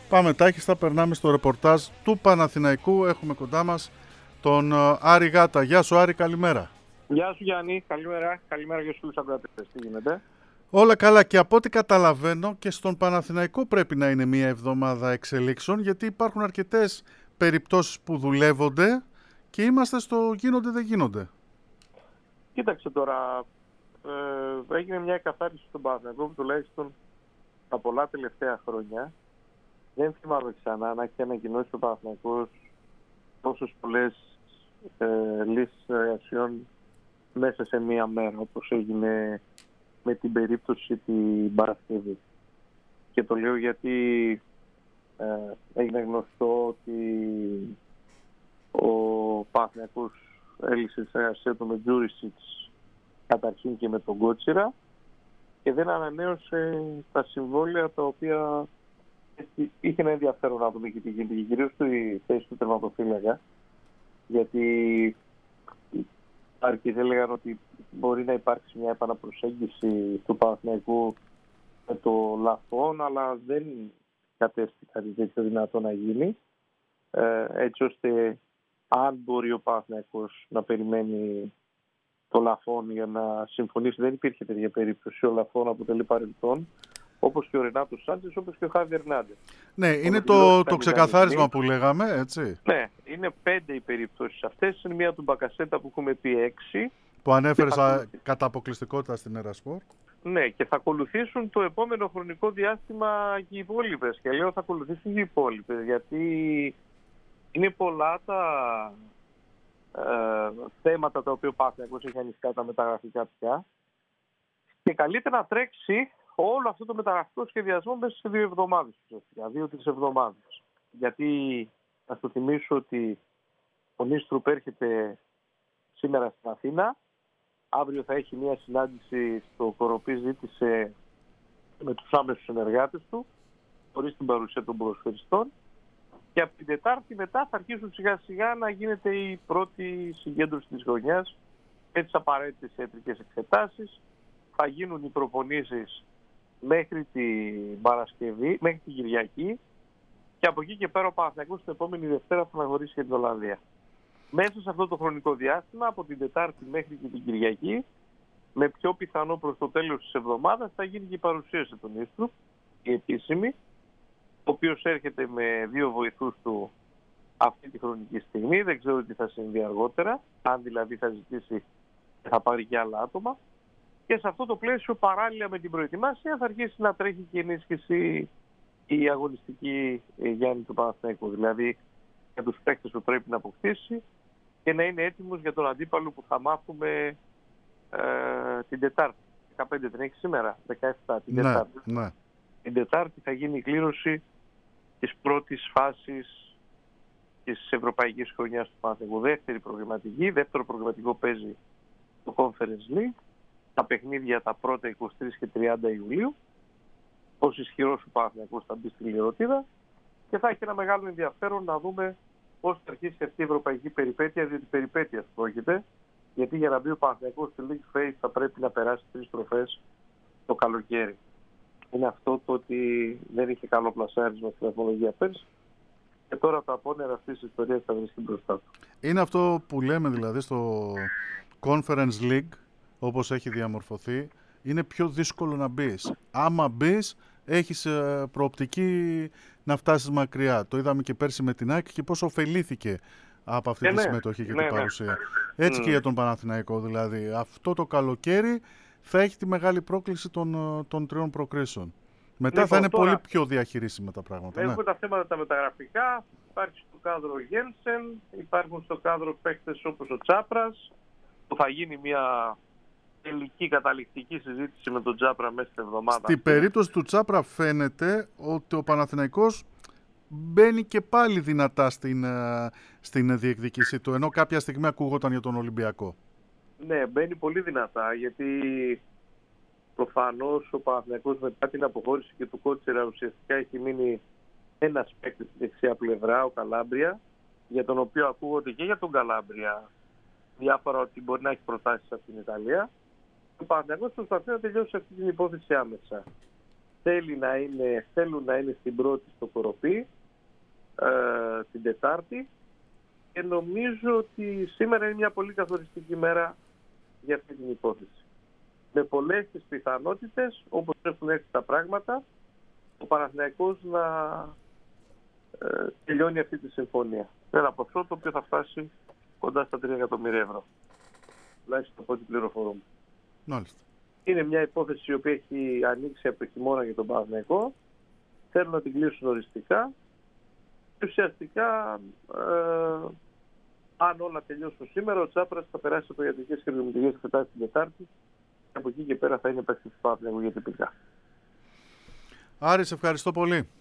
Πάμε τάχιστα, περνάμε στο ρεπορτάζ του Παναθηναϊκού. Έχουμε κοντά μας τον Άρη Γάτα. Γεια σου Άρη, καλημέρα. Γεια σου Γιάννη, καλημέρα. Καλημέρα για τους ακροατές. Τι γίνεται? Όλα καλά, και από ό,τι καταλαβαίνω και στον Παναθηναϊκό πρέπει να είναι μια εβδομάδα εξελίξεων, γιατί υπάρχουν αρκετές περιπτώσεις που δουλεύονται και είμαστε στο γίνονται δεν γίνονται. Κοίταξε τώρα, έγινε μια εκαθάριση στον Παναθηναϊκό που τουλάχιστον τα πολλά τελευταία χρόνια δεν θυμάμαι ξανά να έχει ανακοινώσει ο Παναθηναϊκός τόσες πολλές λύσεις εργασιών μέσα σε μία μέρα, όπως έγινε με την περίπτωση την Παρασκευή. Και το λέω γιατί έγινε γνωστό ότι ο Παναθηναϊκός έλυσε τη συνεργασία του με Τζούρισιτς καταρχήν και με τον Κότσιρα και δεν ανανέωσε τα συμβόλαια τα οποία είχε ένα ενδιαφέρον να δούμε και τι γίνεται, κυρίως στη θέση του τερματοφύλακα, γιατί αρκετοί έλεγαν ότι μπορεί να υπάρξει μια επαναπροσέγγιση του Παναθηναϊκού με το Λαφόν, αλλά δεν κατέστη κάτι τέτοιο δυνατό να γίνει, έτσι ώστε αν μπορεί ο Παναθηναϊκός να περιμένει το Λαφόν για να συμφωνήσει, δεν υπήρχε τέτοια περίπτωση. Ο Λαφόν αποτελεί παρελθόν, όπως και ο Ρενάτο Σάντζες, όπως και ο Χάβι Ερνάντες. Ναι, είναι το ξεκαθάρισμα που λέγαμε, έτσι. Ναι, είναι 5 οι περιπτώσεις αυτές. Είναι μία του Μπακασέτα που έχουμε πει 6. Που ανέφερε κατά αποκλειστικότητα στην Ερασπορ. Ναι, και θα ακολουθήσουν το επόμενο χρονικό διάστημα και οι υπόλοιπες. Και λέω θα ακολουθήσουν και οι υπόλοιπες, γιατί είναι πολλά τα θέματα τα οποία ο Παναθηναϊκός έχει ανοιχτά, τα μεταγραφικά πια. Και καλύτερα να τρέξει όλο αυτό το μεταγραφικό σχεδιασμό μέσα σε 2 εβδομάδες, 2-3 εβδομάδες. Γιατί να σου θυμίσω ότι ο Νίστρουπ έρχεται σήμερα στην Αθήνα. Αύριο θα έχει μια συνάντηση στο Κοροπή, ζήτησε με τους άμεσους συνεργάτες του, χωρίς την παρουσία των ποδοσφαιριστών. Και από την Τετάρτη μετά θα αρχίσουν σιγά σιγά να γίνεται η πρώτη συγκέντρωση της χρονιάς με τις απαραίτητες ιατρικές εξετάσεις. Θα γίνουν οι προπονήσεις μέχρι την Παρασκευή, μέχρι την Κυριακή, και από εκεί και πέρα ο Παναθηναϊκός την επόμενη Δευτέρα θα αναχωρήσει για την Ολλανδία. Μέσα σε αυτό το χρονικό διάστημα, από την Τετάρτη μέχρι και την Κυριακή, με πιο πιθανό προς το τέλος της εβδομάδας, θα γίνει και η παρουσίαση του Νίστρου, η επίσημη, ο οποίος έρχεται με 2 βοηθούς του αυτή τη χρονική στιγμή. Δεν ξέρω τι θα συμβεί αργότερα, αν δηλαδή θα ζητήσει και θα πάρει και άλλα άτομα. Και σε αυτό το πλαίσιο, παράλληλα με την προετοιμασία, θα αρχίσει να τρέχει και ενίσχυση η αγωνιστική, Γιάννη, του Παναθηναϊκού. Δηλαδή για τους παίκτες που πρέπει να αποκτήσει και να είναι έτοιμος για τον αντίπαλο που θα μάθουμε την Τετάρτη. 15 την έχει σήμερα, 17 την Τετάρτη. Ναι. Την Τετάρτη θα γίνει η κλήρωση της πρώτης φάσης της ευρωπαϊκής χρονιάς του Παναθηναϊκού. Δεύτερο προγραμματικό παίζει το Conference League. Τα παιχνίδια τα πρώτα 23 και 30 Ιουλίου. Πώς ισχυρός ο Παναθηναϊκός θα μπει στη λιρωτίδα και θα έχει ένα μεγάλο ενδιαφέρον να δούμε πώς θα αρχίσει αυτή η ευρωπαϊκή περιπέτεια, διότι περιπέτεια πρόκειται. Γιατί για να μπει ο Παναθηναϊκός στη League Phase θα πρέπει να περάσει 3 στροφές το καλοκαίρι. Είναι αυτό το ότι δεν είχε καλό πλασάρισμα στην βαθμολογία πέρσι και τώρα τα απόνερα αυτής της ιστορίας θα βρίσκει μπροστά του. Είναι αυτό που λέμε δηλαδή στο Conference League, όπως έχει διαμορφωθεί, είναι πιο δύσκολο να μπεις. Άμα μπεις, έχεις προοπτική να φτάσεις μακριά. Το είδαμε και πέρσι με την ΑΕΚ και πόσο ωφελήθηκε από αυτή τη συμμετοχή και την παρουσία. Έτσι και για τον Παναθηναϊκό, δηλαδή. Αυτό το καλοκαίρι θα έχει τη μεγάλη πρόκληση των 3 προκρίσεων. Μετά λοιπόν, θα είναι πολύ πιο διαχειρίσιμα τα πράγματα. Έχουμε τα θέματα τα μεταγραφικά. Υπάρχει στο κάδρο ο Γένσεν, υπάρχουν στο κάδρο παίκτες όπως ο Τσάπρας, που θα γίνει μια τελική καταληκτική συζήτηση με τον Τσάπρα μέσα στην εβδομάδα. Στην περίπτωση του Τσάπρα φαίνεται ότι ο Παναθηναϊκός μπαίνει και πάλι δυνατά στην διεκδίκησή του, ενώ κάποια στιγμή ακούγονταν για τον Ολυμπιακό. Ναι, μπαίνει πολύ δυνατά, γιατί προφανώς ο Παναθηναϊκός μετά την αποχώρηση και του Κότσιρα ουσιαστικά έχει μείνει ένας παίκτης στη δεξιά πλευρά, ο Καλάμπρια, για τον οποίο ακούγονται και για τον Καλάμπρια διάφορα ότι μπορεί να έχει προτάσεις από την Ιταλία. Ο Παναθηναϊκός προσπαθεί να τελειώσει αυτή την υπόθεση άμεσα. θέλουν να είναι στην πρώτη στο Κοροπή την Τετάρτη, και νομίζω ότι σήμερα είναι μια πολύ καθοριστική μέρα για αυτή την υπόθεση. Με πολλές τις πιθανότητες, όπως έχουν έρθει τα πράγματα, ο Παναθηναϊκός να τελειώνει αυτή τη συμφωνία. Πέρα από αυτό, το οποίο θα φτάσει κοντά στα 3 εκατομμύρια ευρώ. Τουλάχιστον από ό,τι πληροφορούμε. Μάλιστα. Είναι μια υπόθεση η οποία έχει ανοίξει από το χειμώνα για τον Παναθηναϊκό. Θέλουν να την κλείσουν οριστικά. Και ουσιαστικά, αν όλα τελειώσουν σήμερα, ο Τσάπρας θα περάσει από ιατρικές και ερμηνευτικές εξετάσεις την Τετάρτη. Και από εκεί και πέρα θα είναι παίκτης του Παναθηναϊκού για τυπικά. Άρη, σε ευχαριστώ πολύ.